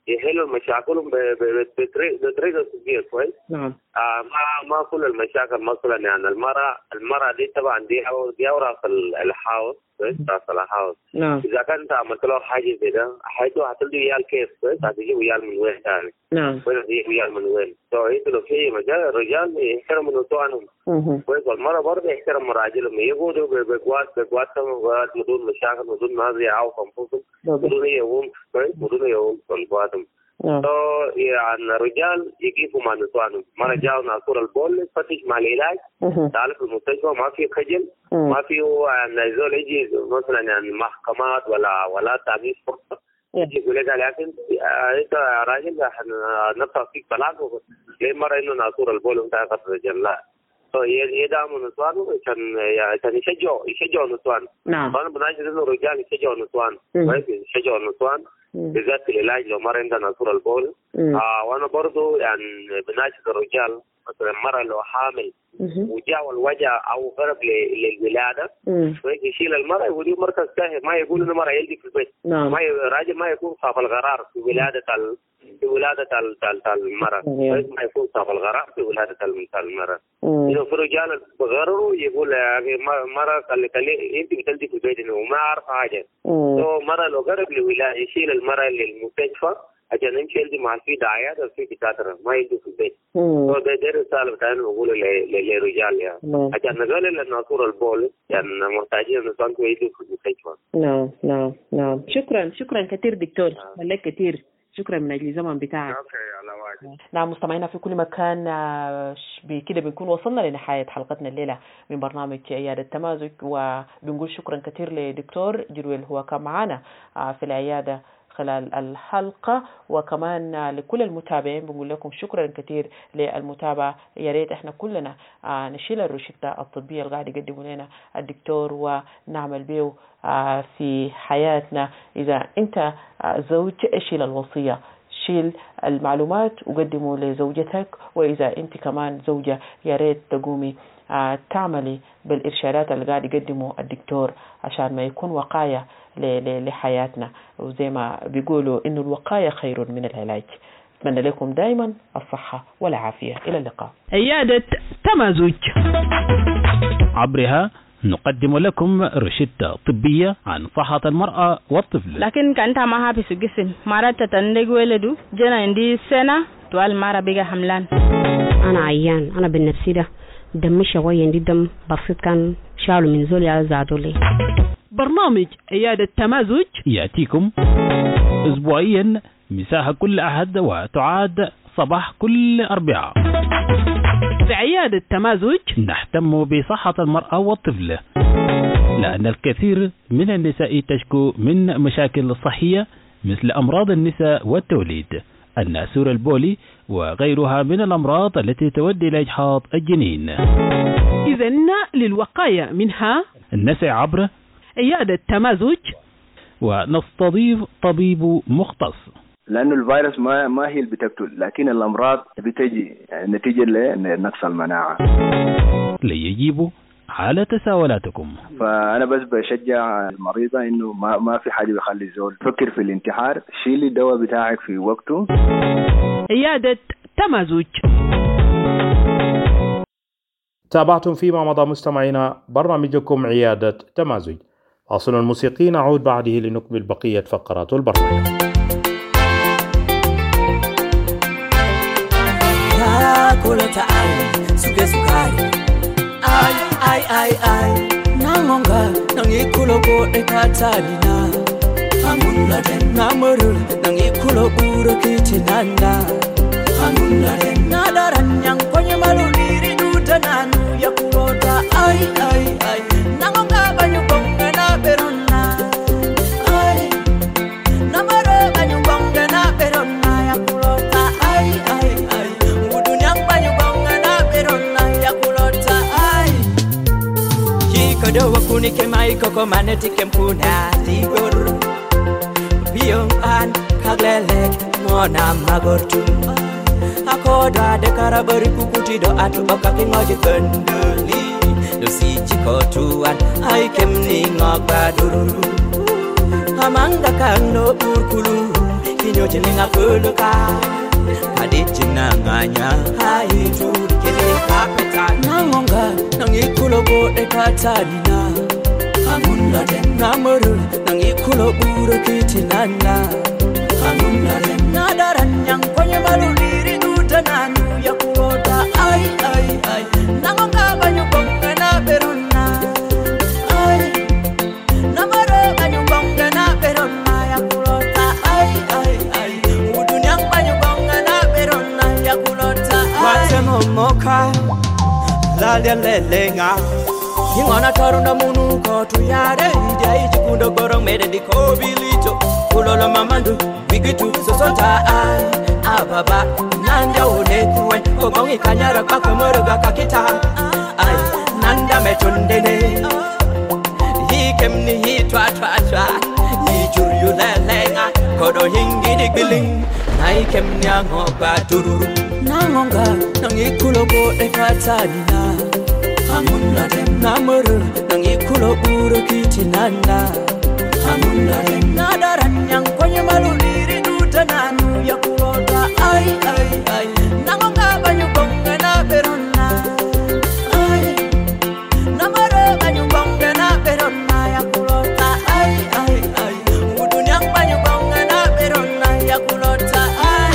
يحلوا مشاكلهم بطريقه كبيره كويس. نعم. ما كل المشاكل مثلا يعني المرأة دي طبعا دي اوراق الحاوض كويس، راس الحاوض. نعم. اذا كنت عملت له حاجه زي ده هتلقي وياه كيف كويس، هتجيب وياه من وين ثاني. نعم. كويس، هتجيب وياه من وين؟ انت لو في مجال الرجال يحترموا نسوانهم كويس، والمرأة برضه يحترموا راجلهم، يقعدوا بقوات بدون مشاكل، بدون ما يعاوا انفسهم، بدون يوم كويس، بدون يوم قلباتهم. يعني الرجال يقفوا مع نسوانهم، مرة جاوا ناصور البول فتش مع العلاج، تعال في المستشفى ما في خجل، ما في يعني زول يجي مثلا يعني محكمات ولا تأمين فرصة يجي يقول لك لكن انت راجل نفسك فيك طلاق ليه مرة انه ناصور البول انت قصد الرجال لا. يدعموا نسوانهم عشان يشجعوا نسوان. نعم. فأنا بناشد إنه الرجال يشجعوا نسوان، كويس، يشجعوا نسوان بالذات في العلاج لو مرة عندها ناصور البول. وأنا برضو يعني بناشد الرجال مثلا مرة لو حامل وجاء الوجع أو قرب للولادة كويس، يشيل المرأة يوديه مركز صحي، ما يقول إنه مرة يلدي في البيت. نعم. ما الراجل ما يكون صاحب القرار في ولادة المرأة، ما يكون صاحب القرار في ولادة المرأة. إذا في رجال بغرروا يقول يعني مرة خلي أنت بتلدي في البيت وما أعرف حاجة. مرة لو قرب للولادة يشيل المرأة للمستشفى عشان يمشي يلدي مع في دعايات وفي دكاترة ما يلدي في البيت. ده رسالة بتاعنا نقوله للرجال يعني عشان نقلل الناصور البول يعني محتاجين نسوان يلدوا في المستشفى. نعم. شكرا كثير دكتور، ملك كثير. شكرا من أجل الزمن بتاعك. نعم مستمعينا في كل مكان، بكده بنكون وصلنا لنهاية حلقتنا الليلة من برنامج عيادة تمازج، وبنقول شكرا كثير لدكتور جرويل هو كان معنا في العيادة خلال الحلقة، وكمان لكل المتابعين بنقول لكم شكرا كثير للمتابعة. يا ريت احنا كلنا نشيل الروشتة الطبية اللي قاعد يقدموا لنا الدكتور ونعمل به في حياتنا. إذا أنت زوج شيل الوصية، شيل المعلومات وقدموا لزوجتك، وإذا أنت كمان زوجة يا ريت تقومي تعملي بالإرشادات اللي قاعد يقدموا الدكتور عشان ما يكون وقاية لحياتنا، وزي ما بيقولوا إنه الوقاية خير من العلاج. أتمنى لكم دائما الصحة والعافية. إلى اللقاء. عيادة تمازج، عبرها نقدم لكم روشتة طبية عن صحة المرأة والطفل. لكن كانت معها في الجسم مرات تندق ولده جنا عندي سنة طوال مرة بيجا حملان. أنا عيان، أنا بالنفسي ده دمي شوية عندي دم بسيط كان شالوا من زولي على زادولي. برنامج عيادة تمازج يأتيكم أسبوعيا مساء كل أحد وتعاد صباح كل أربعاء. في عيادة تمازج نهتم بصحة المرأة والطفل، لأن الكثير من النساء تشكو من مشاكل صحية مثل أمراض النساء والتوليد، الناسور البولي وغيرها من الأمراض التي تؤدي إلى إجهاض الجنين. إذن للوقاية منها نسعى عبر عيادة تمازج ونستضيف طبيب مختص، لأنه الفيروس ما هي اللي بتقتل، لكن الأمراض بتجي نتيجة لنقص المناعة. ليجيبوا على تساؤلاتكم. فأنا بس بشجع المريضة إنه ما في حاجة بيخلي الزول تفكر في الانتحار، شيلي الدواء بتاعك في وقته. عيادة تمازج. تابعتم فيما مضى مستمعينا برنامجكم عيادة تمازج. فاصل موسيقي نعود بعده لنكمل بقية فقرات البرنامج. Kula taai suke sukari ai nangonga nangikulo ko ekatani na angunna den namuru nangikulo uro kitinanda angunna den nadaran yang konye maludiri dutananu yakulota ai nangonga banyu konga na beronna ai namara banyu konga na beronna yakulota ai Kodowa kunike mai koko maneti kempuna tigor Biong an kaglelek mona magortu Akoda de karabari kukuti do atu oka kingoji kendeli Lusi chikotuan ai kemni ngobaduru Amanga kangno urkulu kinyo chilinga kuluka kadichina nganya hai tur kele kapeta nangonga nangikulo go ekatanina amunda den namuru nangikulo buro kitinana amunda den nadaran yang konye baludiri dutananu yakuota ai ai ai nangonga banyu bonga na berona ai namaro banyu bonga na berona yakuota ai ai ai udunyang banyu bonga na berona yakuota watemo moka lalia lelenga Ingona taruna munu kotu yare Idia ichikundo gorong mede di kobilito Kulolo mamandu bigitu sosota ay Ababa nanda unekuen Kogongi kanyara kwa muruga kakita Ay nanda mechundene Hikemni hitwa twa twa Hijuryu lelenga Kodo hingi di biling Naikemni angoba tururu Nangonga nangikulo go ekatanina Amunda dem namuru nangikulo buro kitinana Amunda dem nadaran yang konye maluliri dutananu yakuota ai ai ai nangonga banyu bonga na berona ai namaro banyu bonga na berona yakuota ai ai ai udunyang banyu bonga na berona yakuota ai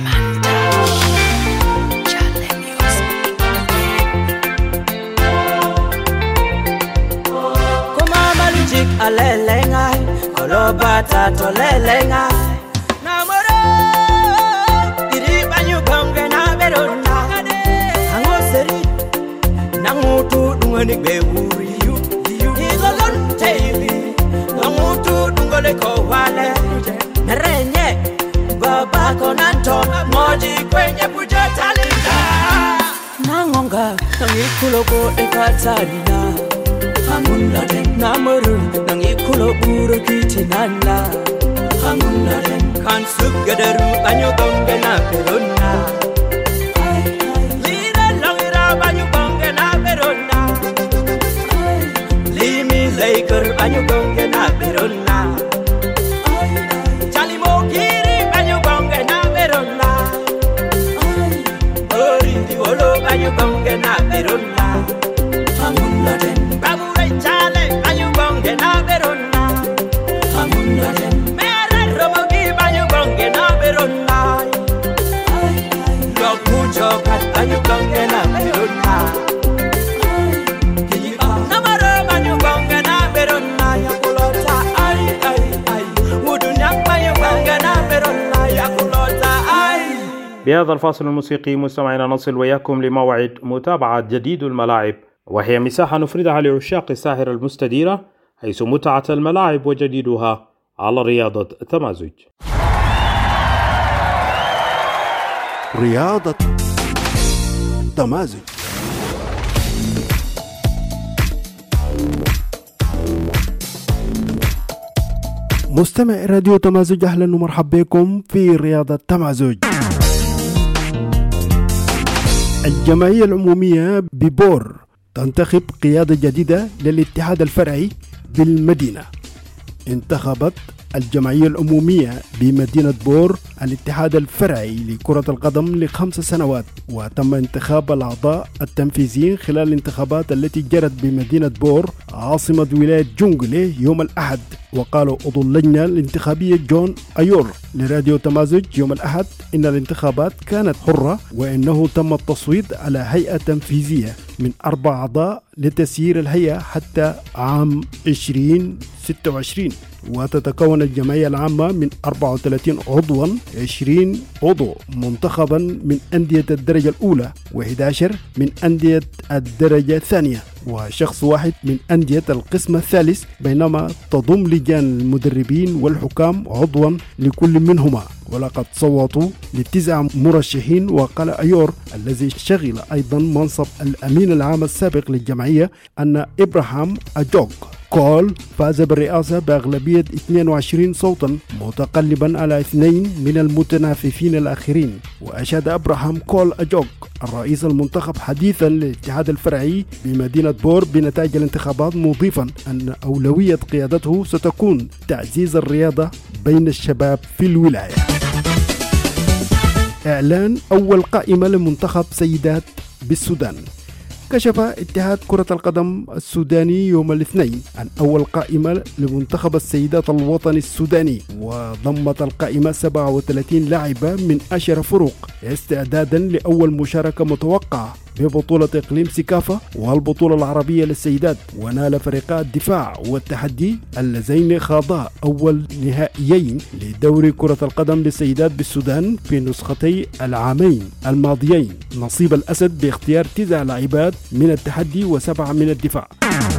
Alelengai, kolobata tolelengai. Namoro, iri banyu gonga na berona. Angoseri, nangutu dungani beuri yu. Izolon teibi, nangutu dungole kowale. Narenye, baba konanto, moji kwenye pujotalina. Nangonga, nangikulo go ekatalina. Amunda den namuru nangikulo buro kitinana Amunda den kan sugadaru banyu gonga na berona Lira longira banyu gonga na berona Limi laiker banyu gonga na berona Chalimo kiri banyu gonga na berona Ori di wolo banyu gonga na berona Amunda den Chale, banyu bonge na berona. Amunda den. Mere romogi banyu bonge na berona. Lokucho kat banyu bonge na berona. Namaro banyu bonge na berona yakulota ai ai ai. Mudunya banyu bonge na berona yakulota ai. بهذا الفاصل الموسيقي مستمعينا نصل وياكم لموعد متابعة جديد الملاعب، وهي مساحة نفردها لعشاق الساحرة المستديرة، حيث متعة الملاعب وجديدها على رياضة تمازج. رياضة تمازج. مستمع راديو تمازج، أهلا ومرحبا بكم في رياضة تمازج. الجمعية العمومية ببور تنتخب قيادة جديدة للاتحاد الفرعي بالمدينة. انتخبت الجمعية العمومية بمدينة بور الاتحاد الفرعي لكرة القدم ل5 سنوات، وتم انتخاب الأعضاء التنفيذيين خلال الانتخابات التي جرت بمدينة بور عاصمة ولاية جونغلي يوم الأحد. وقالوا عضو اللجنة الانتخابية جون أيور لراديو تمازج يوم الأحد إن الانتخابات كانت حرة، وإنه تم التصويت على هيئة تنفيذية من 4 أعضاء لتسيير الهيئة حتى عام 2026. وتتكون الجمعية العامة من 34 عضوا، 20 عضو منتخبا من أندية الدرجة الأولى، و11 من أندية الدرجة الثانية، وشخص واحد من أندية القسم الثالث، بينما تضم لجان المدربين والحكام عضوا لكل منهما. ولقد صوتوا ل9 مرشحين. وقال أيور الذي شغل أيضا منصب الأمين العام السابق للجمعية أن إبراهام أجوغ كول فاز بالرئاسة بأغلبية 22 صوتا، متقلبا على 2 من المتنافسين الآخرين. وأشاد إبراهام كول أجوغ الرئيس المنتخب حديثا للاتحاد الفرعي بمدينة بور بنتائج الانتخابات، مضيفا أن أولوية قيادته ستكون تعزيز الرياضة بين الشباب في الولاية. إعلان أول قائمة لمنتخب سيدات بالسودان. كشف اتحاد كرة القدم السوداني يوم الاثنين عن أول قائمة لمنتخب السيدات الوطني السوداني، وضمت القائمة 37 لاعبة من 10 فروق استعدادا لأول مشاركة متوقعة ببطولة إقليم سكافة والبطولة العربية للسيدات. ونال فريقا الدفاع والتحدي اللذين خاضا أول نهائيين لدوري كرة القدم للسيدات بالسودان في نسختي العامين الماضيين نصيب الأسد باختيار 9 لاعبات من التحدي و7 من الدفاع.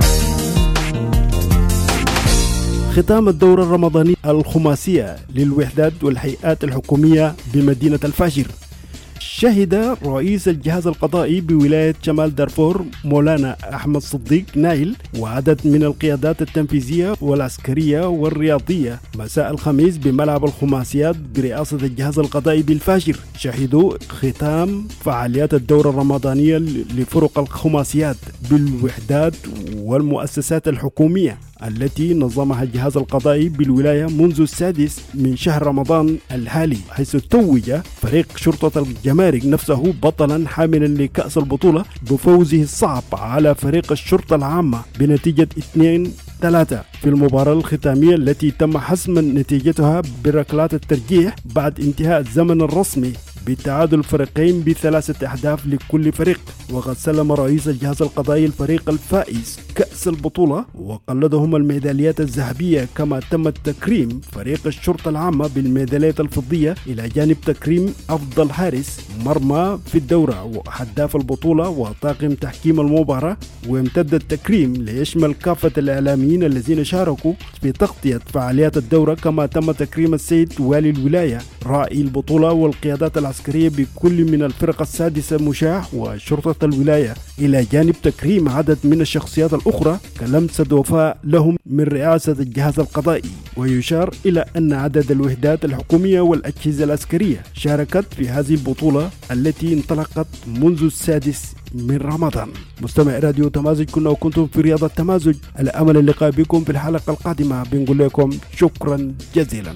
ختام الدورة الرمضاني الخماسية للوحدات والهيئات الحكومية بمدينة الفاشر، شهد رئيس الجهاز القضائي بولاية شمال دارفور مولانا أحمد صديق نايل وعدد من القيادات التنفيذية والعسكرية والرياضية مساء الخميس بملعب الخماسيات برئاسة الجهاز القضائي بالفاشر. شهدوا ختام فعاليات الدورة الرمضانية لفرق الخماسيات بالوحدات والمؤسسات الحكومية التي نظمها الجهاز القضائي بالولاية منذ 6 من شهر رمضان الحالي، حيث توج فريق شرطة الجمارك نفسه بطلا حاملا لكأس البطولة بفوزه الصعب على فريق الشرطة العامة بنتيجة 2-3 في المباراة الختامية التي تم حسم نتيجتها بركلات الترجيح بعد انتهاء الزمن الرسمي بتعادل الفريقين ب3 أهداف لكل فريق. وقد سلم رئيس الجهاز القضائي الفريق الفائز كأس البطولة وقلدهم الميداليات الذهبية، كما تم تكريم فريق الشرطة العامة بالميدالية الفضية إلى جانب تكريم أفضل حارس مرمى في الدورة وهداف البطولة وطاقم تحكيم المباراة. وامتد التكريم ليشمل كافة الإعلاميين الذين شاركوا في تغطية فعاليات الدورة، كما تم تكريم السيد والي الولاية رائي البطولة والقيادات العسكرية بكل من الفرق السادسة مشاة وشرطة الولاية، إلى جانب تكريم عدد من الشخصيات الأخرى كلمسة وفاء لهم من رئاسة الجهاز القضائي. ويشار إلى أن عدد الوحدات الحكومية والأجهزة العسكرية شاركت في هذه البطولة التي انطلقت منذ 6 من رمضان. مستمع راديو تمازج، كنا وكنتم في رياضة تمازج، على أمل اللقاء بكم في الحلقة القادمة. بنقول لكم شكرا جزيلا.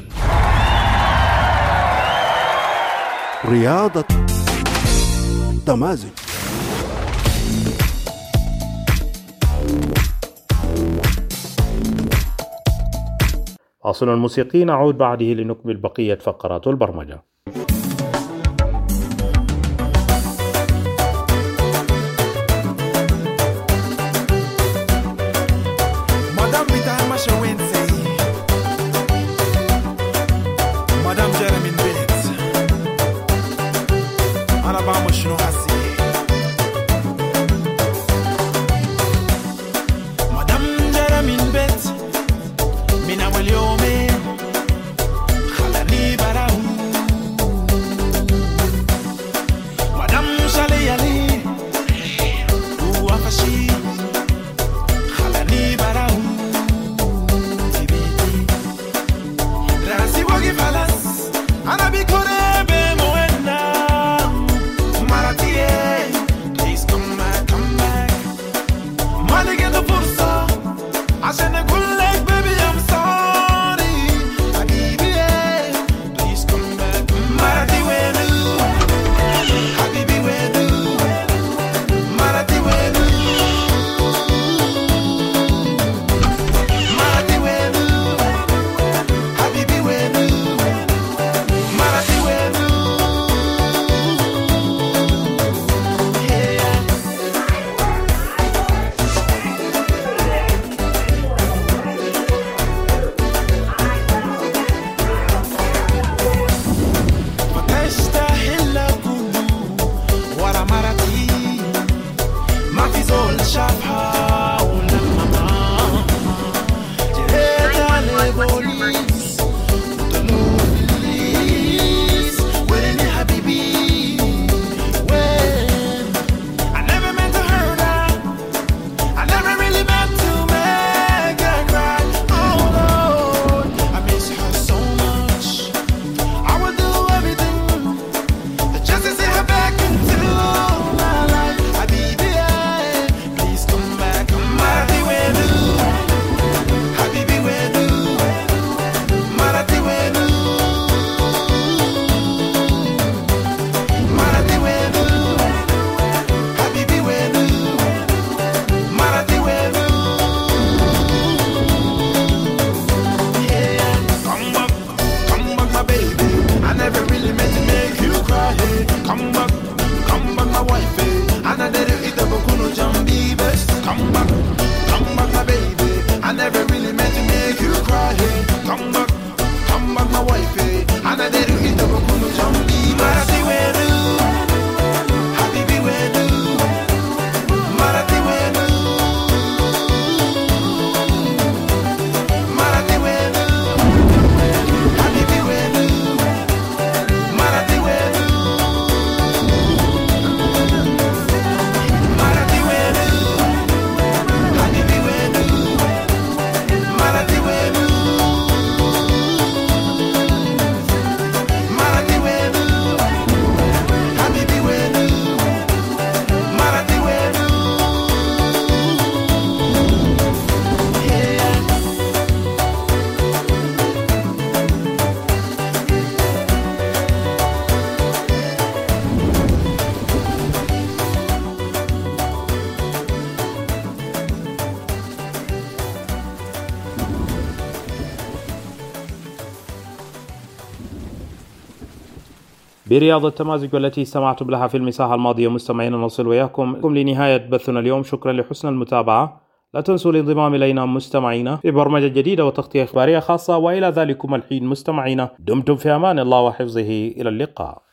رياضة تمازج. فاصل موسيقي، نعود بعده لنكمل بقية فقرات البرمجة. Mina waliome, khalani barau. برياض التمازج والتي استمعتم لها في المساحة الماضية. مستمعين نصل وياكم لنهاية بثنا اليوم. شكرا لحسن المتابعة. لا تنسوا الانضمام إلينا مستمعينا في برمجة جديدة وتغطية إخبارية خاصة. وإلى ذلكم الحين مستمعينا دمتم في أمان الله وحفظه. إلى اللقاء.